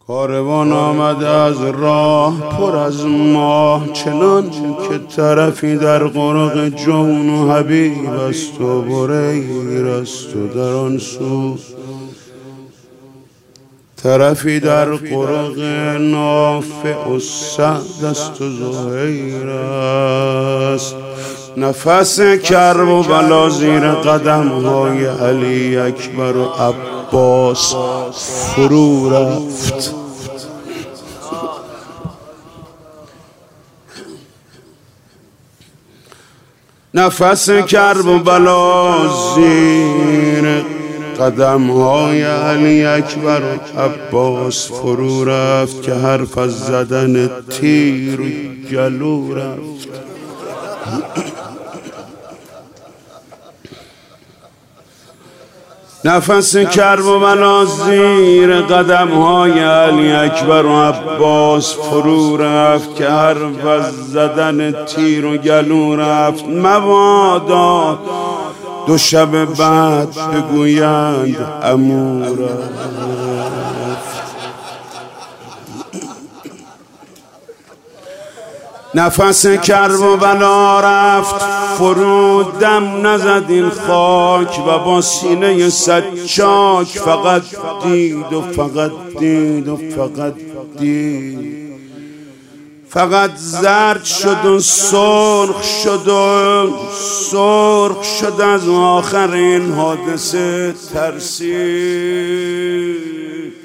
کاروان آمد از راه پر از ماه، چنان که طرفی در قرق جون و حبیب است و بریر است و در آن سو طرفی در قرق نافع و سعد است و زهیر است. نفس کرب و بلا زیر قدم های علی اکبر و عباس فرو رفت. نفس کرب و بلا زیر قدم های علی اکبر و عباس فرو رفت که حرف از زدن تیر و گلو رفت. نفس کرب و بلا زیر قدم های علی اکبر و عباس فرو رفت که حرف از زدن تیر و گلو رفت. مبادا دو شب بعد بگویند عمو رفت. نفس کرب و بلا رفت فرو دم نزد این خاک و با سینه سجاک فقط دید و فقط دید و فقط دید. فقط زرد شد و سرخ شد و سرخ شد از آخر این حادثه ترسید.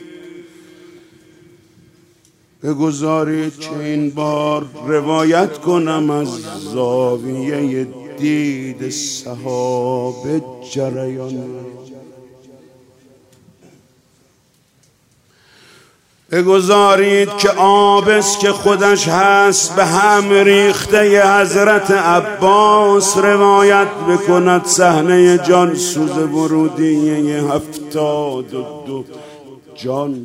بگذارید که این بار روایت کنم از زاویه دید صحابه جریان. بگذارید که آبست که خودش هست به هم ریخته حضرت عباس روایت بکند صحنه جان سوز ورودیه 72 جان.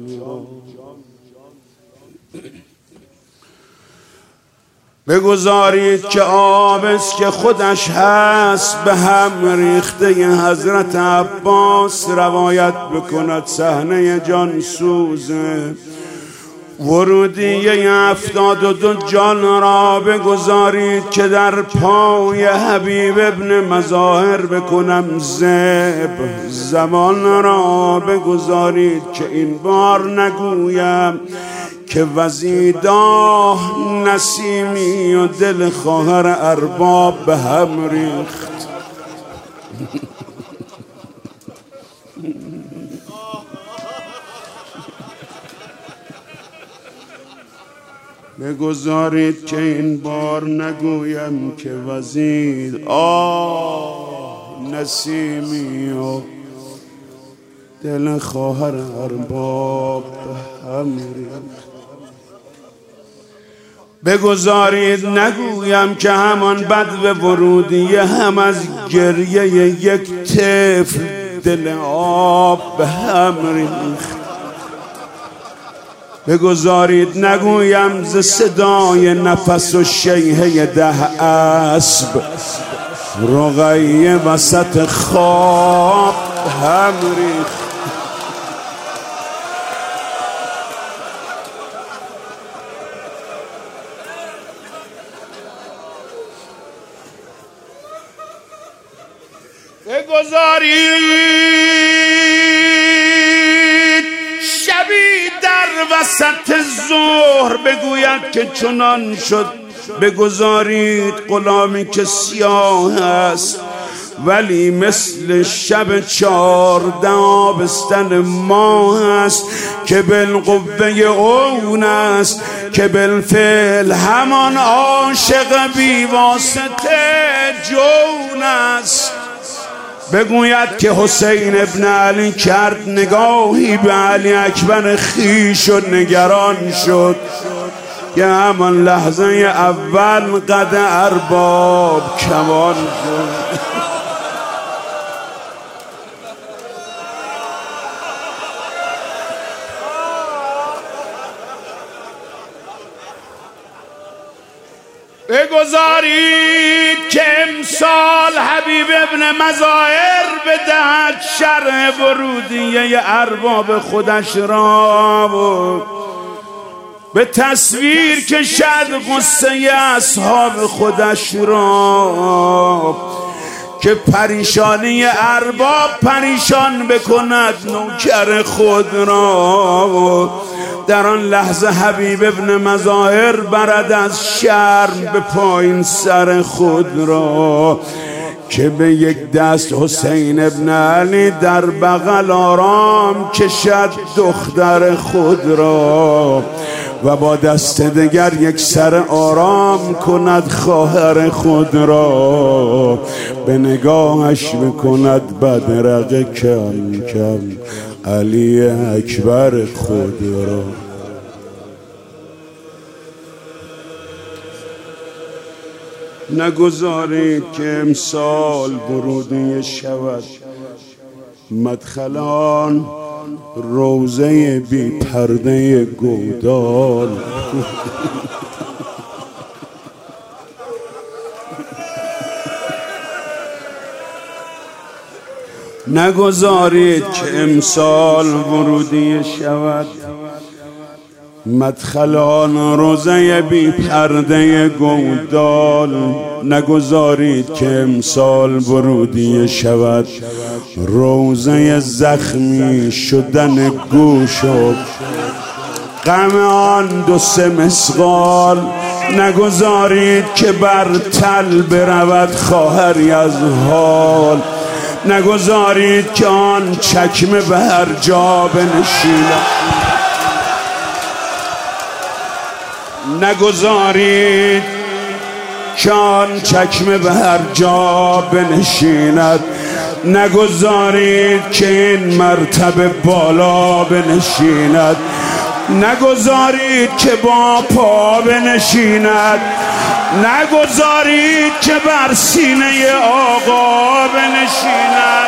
بگذارید که آبست که خودش هست به هم ریخته حضرت عباس روایت بکند صحنه جان سوزه ورودیه 72 جان را. بگذارید که در پای حبیب ابن مظاهر بکنم زب زمان را. بگذارید که این بار نگویم که وزیداه نسیمی و دل خواهر ارباب به هم ریخت. بگذارید که این بار نگویم که وزید نسیمی و دل خواهر ارباب به هم ریخت. بگذارید نگویم که همان بدو ورودیه هم از گریه یک طفل دل آب به هم ریخت. بگذارید نگویم ز صدای نفس و شیهه 10 اسب رقیه وسط خواب هم ریخت. بگذارید شبی در وسط ظهر بگوید که چنان شد. بگذارید غلامی که سیاه است ولی مثل شب 14 آبستن ماه است که بالقوه اون است که بالفعل همان عاشق بیواسطه جون است. بگوید که حسین ابن علی کرد نگاهی به علی اکبر خویش و نگران شد که همان لحظه اول قد ارباب کمان شد. بگذارید که امسال حبیب ابن مظاهر بدهد شرح ورودیه ارباب خودش را به تصویر کشد غصه اصحاب خودش را، که پریشانی ارباب پریشان بکند نوکر خود را. در آن لحظه حبیب ابن مظاهر برد از شرم به پایین سر خود را، که به یک دست حسین ابن علی در بغل آرام کشد دختر خود را، و با دست دیگر یک سر آرام کند خواهر خود را. به نگاهش بکند بدرقه کم کم علی اکبر خود را. نگذارید که امسال ورودی شود مدخلان روزه بی پرده گودال. نگذارید که امسال ورودی شود مدخلان روزه بی پرده گودال. نگذارید که امسال ورودی شود روزه زخمی شدن گوش و غم آن دو سه مسقال. نگذارید که بر تل برود خواهری از حال. نگذارید که آن چکمه به هر جا بنشیند. نگذارید که آن چکمه به هر جا بنشیند. نگذارید که این مرتبه بالا بنشیند. نگذارید که با پا بنشیند. نگذارید که بر سینه آقا بنشیند.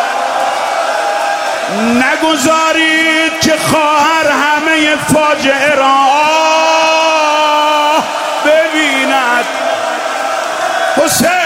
نگذارید که خواهر همه فاجعه را ببیند. حسین